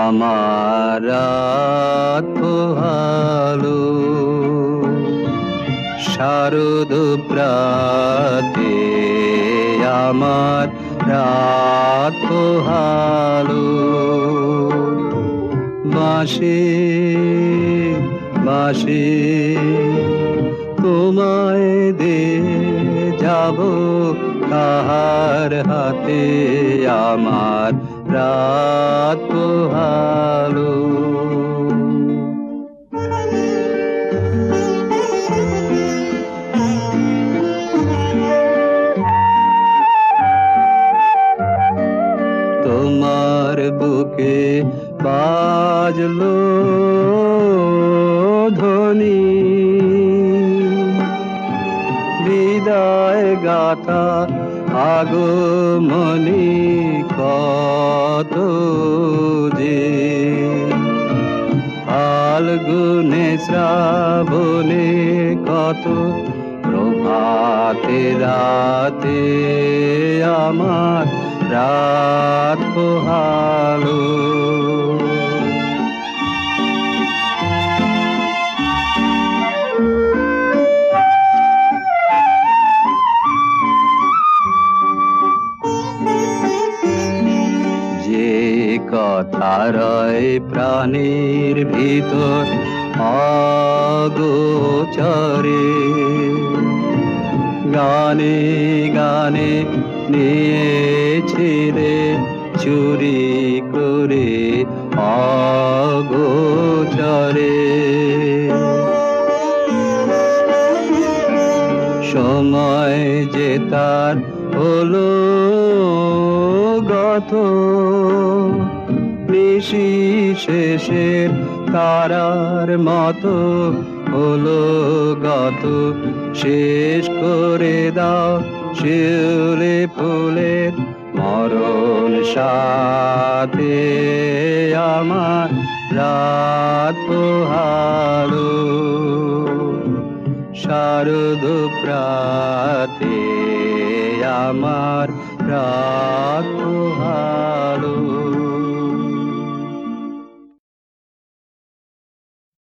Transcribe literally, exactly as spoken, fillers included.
আমার রাত পোহালো শারদ প্রাতে আমার রাত পোহালো বাঁশি বাঁশি তোমায় দে যাব কাহার হাতে আমার রাত পোহালো তোমার বুকে বাজলো ধ্বনি বিদায় গাথা আগমনী কত যে ফাল্গুনে শ্রাবণে কত প্রভাতে রাতে আমার রাত পোহালো যে কথা রয় প্রাণীর ভিতর অগোচরে গানে গানে নিয়েছিলে চুরি করে অগোচরে সময় যে তার হলো গত নিশি শেষের তারার মতো হলো গত শেষ করে দাও শিউলি ফুলের মরণ সাথে আমার রাত পোহালো শারদ প্রাতে আমার রাত পোহালো।